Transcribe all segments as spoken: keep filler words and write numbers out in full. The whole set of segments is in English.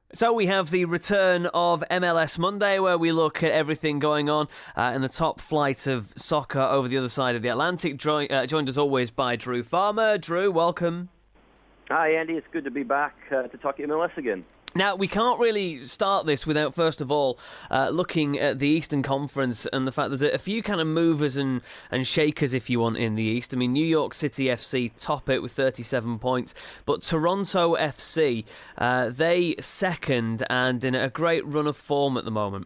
So we have the return of M L S Monday, where we look at everything going on uh, in the top flight of soccer over the other side of the Atlantic. Jo- uh, joined as always by Drew Farmer. Drew, welcome. Hi, Andy. It's good to be back uh, to talk M L S again. Now, we can't really start this without, first of all, uh, looking at the Eastern Conference and the fact there's a few kind of movers and, and shakers, if you want, in the East. I mean, New York City F C top it with thirty-seven points, but Toronto F C, uh, they second and in a great run of form at the moment.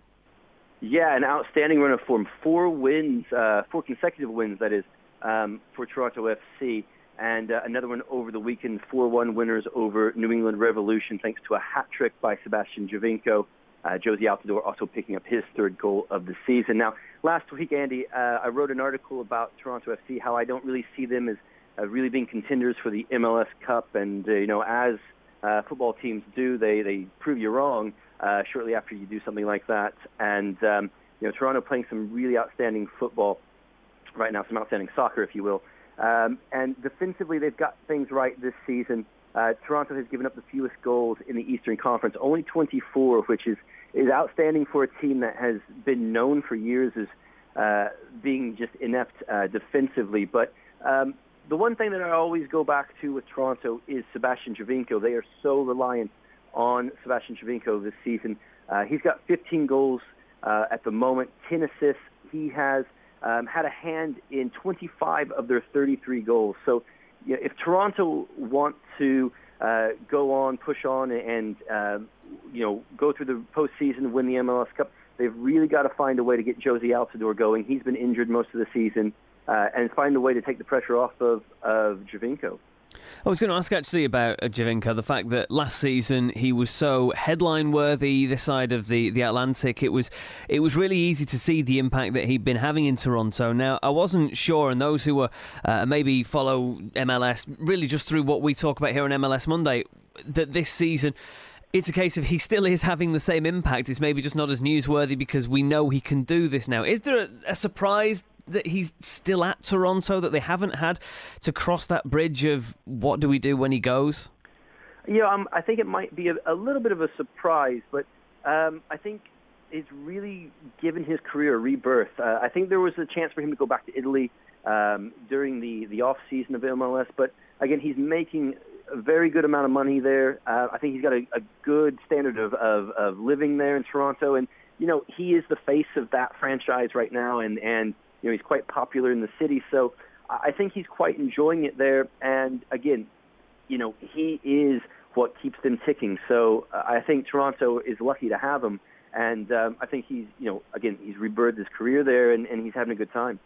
Yeah, an outstanding run of form. Four wins, uh, four consecutive wins, that is, um, for Toronto F C. And uh, another one over the weekend, four one winners over New England Revolution, thanks to a hat trick by Sebastian Giovinco. Uh, Jozy Altidore also picking up his third goal of the season. Now, last week, Andy, uh, I wrote an article about Toronto F C, how I don't really see them as uh, really being contenders for the M L S Cup. And, uh, you know, as uh, football teams do, they, they prove you wrong uh, shortly after you do something like that. And, um, you know, Toronto playing some really outstanding football right now, some outstanding soccer, if you will. Um, and defensively, they've got things right this season. Uh, Toronto has given up the fewest goals in the Eastern Conference, only twenty-four, which is, is outstanding for a team that has been known for years as uh, being just inept uh, defensively. But um, the one thing that I always go back to with Toronto is Sebastian Giovinco. They are so reliant on Sebastian Giovinco this season. Uh, he's got fifteen goals uh, at the moment, ten assists. He has Um, had a hand in twenty-five of their thirty-three goals. So you know, if Toronto want to uh, go on, push on, and uh, you know go through the postseason, win the M L S Cup, they've really got to find a way to get Jozy Altidore going. He's been injured most of the season, uh, and find a way to take the pressure off of, of Giovinco. I was going to ask actually about uh, Giovinco, the fact that last season he was so headline-worthy this side of the, the Atlantic. It was it was really easy to see the impact that he'd been having in Toronto. Now, I wasn't sure, and those who were uh, maybe follow M L S really just through what we talk about here on M L S Monday, that this season it's a case of he still is having the same impact. It's maybe just not as newsworthy because we know he can do this now. Is there a, a surprise that he's still at Toronto, that they haven't had to cross that bridge of what do we do when he goes? Yeah, um, I think it might be a, a little bit of a surprise, but um, I think it's really given his career a rebirth. Uh, I think there was a chance for him to go back to Italy um, during the, the off-season of M L S, but again, he's making a very good amount of money there. Uh, I think he's got a, a good standard of, of, of living there in Toronto, and, you know, he is the face of that franchise right now, and, and you know, he's quite popular in the city, so I think he's quite enjoying it there. And again, you know, he is what keeps them ticking. So uh, I think Toronto is lucky to have him, and um, I think he's, you know, again, he's rebirthed his career there, and, and he's having a good time.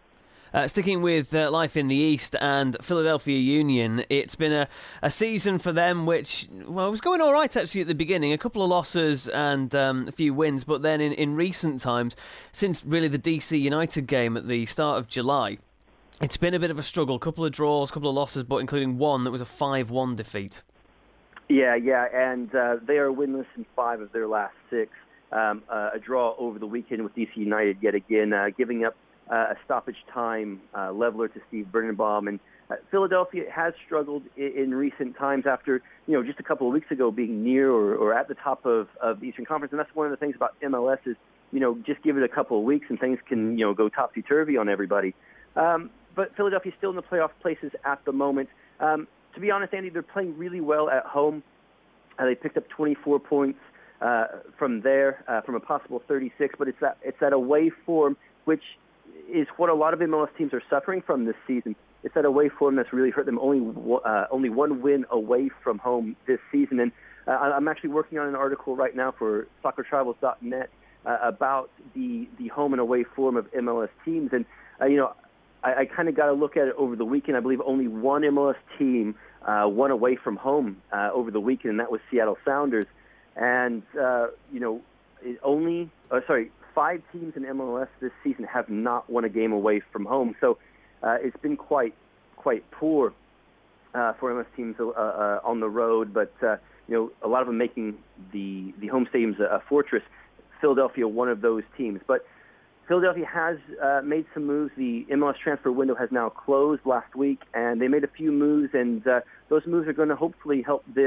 Uh, sticking with uh, life in the East and Philadelphia Union, it's been a, a season for them which, well, was going all right actually at the beginning. A couple of losses and um, a few wins, but then in, in recent times, since really the D C United game at the start of July, it's been a bit of a struggle. A couple of draws, a couple of losses, but including one that was a five one defeat. Yeah, yeah, and uh, they are winless in five of their last six. Um, uh, a draw over the weekend with D C United yet again, uh, giving up Uh, a stoppage time uh, leveler to Steve Birnbaum. And uh, Philadelphia has struggled in, in recent times after, you know, just a couple of weeks ago being near or, or at the top of, of the Eastern Conference. And that's one of the things about M L S is, you know, just give it a couple of weeks and things can, you know, go topsy-turvy on everybody. Um, but Philadelphia's still in the playoff places at the moment. Um, to be honest, Andy, they're playing really well at home. Uh, they picked up twenty-four points uh, from there, uh, from a possible thirty-six, but it's that, it's that away form, which is what a lot of M L S teams are suffering from this season. It's that away form that's really hurt them. Only uh, only one win away from home this season. And uh, I'm actually working on an article right now for soccer travels dot net uh, about the, the home and away form of M L S teams. And, uh, you know, I, I kind of got to look at it over the weekend. I believe only one M L S team uh, won away from home uh, over the weekend, and that was Seattle Sounders. And, uh, you know, it only, uh, sorry, five teams in M L S this season have not won a game away from home. So uh, it's been quite quite poor uh, for M L S teams uh, uh, on the road. But, uh, you know, a lot of them making the, the home stadiums a, a fortress. Philadelphia, one of those teams. But Philadelphia has uh, made some moves. The M L S transfer window has now closed last week, and they made a few moves, and uh, those moves are going to hopefully help them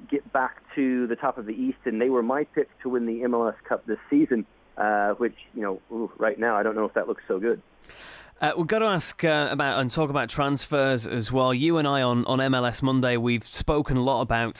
get back to the top of the East, and they were my pick to win the M L S Cup this season, uh, which, you know, ooh, right now I don't know if that looks so good. Uh, we've got to ask uh, about and talk about transfers as well. You and I on, on M L S Monday, we've spoken a lot about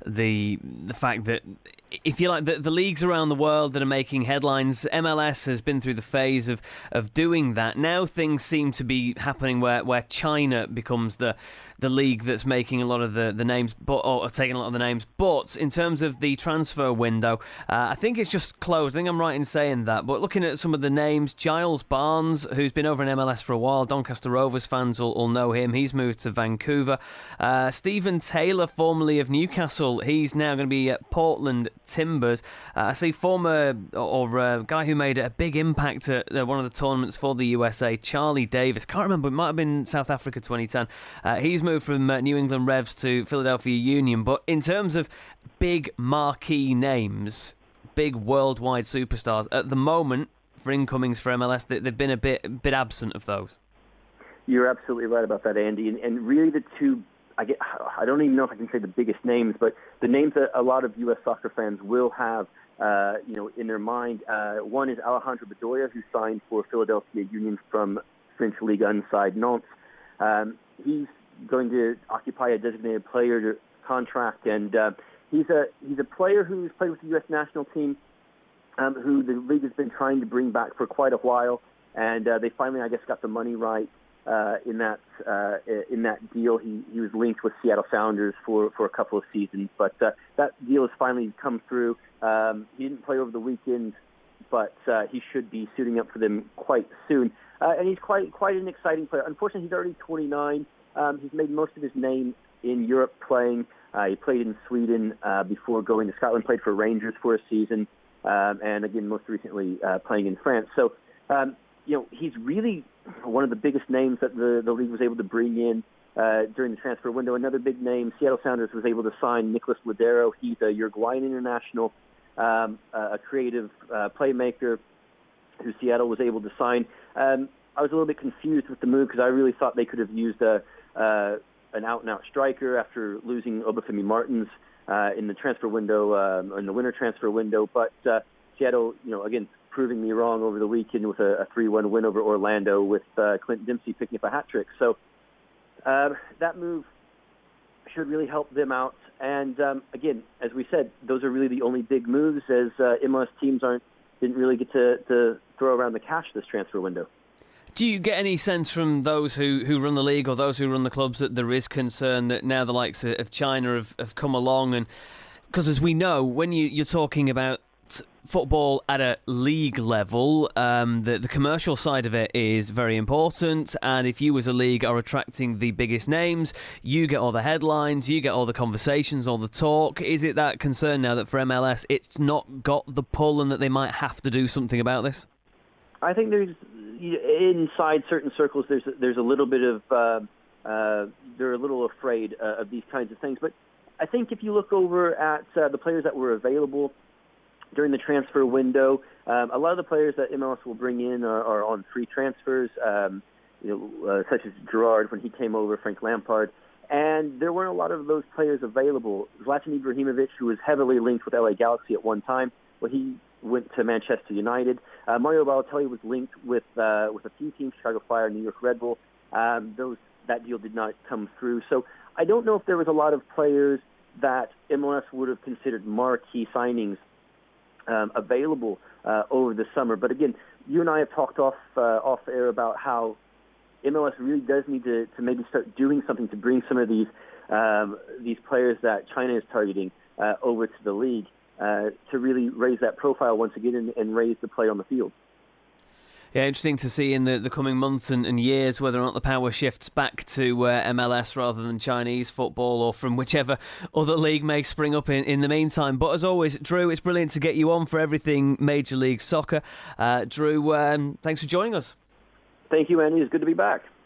the the fact that, if you like, the, the leagues around the world that are making headlines, M L S has been through the phase of, of doing that. Now things seem to be happening where, where China becomes the the league that's making a lot of the, the names, but or taking a lot of the names. But in terms of the transfer window, uh, I think it's just closed. I think I'm right in saying that. But looking at some of the names, Giles Barnes, who's been over in M L S for a while, Doncaster Rovers fans will, will know him. He's moved to Vancouver. Uh, Stephen Taylor, formerly of Newcastle, he's now going to be at Portland Timbers. Uh, I see former or uh, guy who made a big impact at uh, one of the tournaments for the U S A, Charlie Davis. Can't remember, it might have been South Africa twenty ten. Uh, he's moved from uh, New England Revs to Philadelphia Union. But in terms of big marquee names, big worldwide superstars, at the moment for incomings for M L S, they, they've been a bit a bit absent of those. You're absolutely right about that, Andy. And, and really the two, I get, I don't even know if I can say the biggest names, but the names that a lot of U S soccer fans will have, uh, you know, in their mind. Uh, one is Alejandro Bedoya, who signed for Philadelphia Union from French Ligue one side Nantes. Um, he's going to occupy a designated player contract, and uh, he's a he's a player who's played with the U S national team, um, who the league has been trying to bring back for quite a while, and uh, they finally, I guess, got the money right. Uh, in that uh, in that deal, he, he was linked with Seattle Sounders for, for a couple of seasons, but uh, that deal has finally come through. Um, he didn't play over the weekend, but uh, he should be suiting up for them quite soon. Uh, and he's quite quite an exciting player. Unfortunately, he's already twenty-nine. Um, he's made most of his name in Europe playing. Uh, he played in Sweden uh, before going to Scotland. Played for Rangers for a season, um, and again, most recently uh, playing in France. So, um, you know, he's really one of the biggest names that the, the league was able to bring in uh, during the transfer window. Another big name, Seattle Sounders was able to sign Nicolas Lodeiro. He's a Uruguayan international, um, a creative uh, playmaker who Seattle was able to sign. Um, I was a little bit confused with the move because I really thought they could have used a, uh, an out-and-out striker after losing Obafemi Martins uh, in the transfer window, um, in the winter transfer window. But uh, Seattle, you know, again, proving me wrong over the weekend with a, a three one win over Orlando with uh, Clint Dempsey picking up a hat trick. So uh, that move should really help them out. And um, again, as we said, those are really the only big moves, as uh, M L S teams aren't didn't really get to, to throw around the cash this transfer window. Do you get any sense from those who, who run the league or those who run the clubs that there is concern that now the likes of China have, have come along? And because as we know, when you, you're talking about football at a league level, um, the, the commercial side of it is very important, and if you as a league are attracting the biggest names, you get all the headlines, you get all the conversations, all the talk. Is it that concern now that for M L S it's not got the pull and that they might have to do something about this? I think there's, inside certain circles, there's there's a little bit of, uh, uh, they're a little afraid uh, of these kinds of things. But I think if you look over at uh, the players that were available during the transfer window, um, a lot of the players that M L S will bring in are, are on free transfers, um, you know, uh, such as Gerrard when he came over, Frank Lampard. And there weren't a lot of those players available. Zlatan Ibrahimovic, who was heavily linked with L A Galaxy at one time, well, he went to Manchester United. Uh, Mario Balotelli was linked with uh, with a few teams, Chicago Fire, New York Red Bull. Um, those that deal did not come through. So I don't know if there was a lot of players that M L S would have considered marquee signings um, available uh, over the summer. But again, you and I have talked off uh, off air about how M L S really does need to, to maybe start doing something to bring some of these um, these players that China is targeting uh, over to the league. Uh, to really raise that profile once again and, and raise the play on the field. Yeah, interesting to see in the, the coming months and, and years whether or not the power shifts back to uh, M L S rather than Chinese football or from whichever other league may spring up in, in the meantime. But as always, Drew, it's brilliant to get you on for everything Major League Soccer. Uh, Drew, um, thanks for joining us. Thank you, Andy. It's good to be back.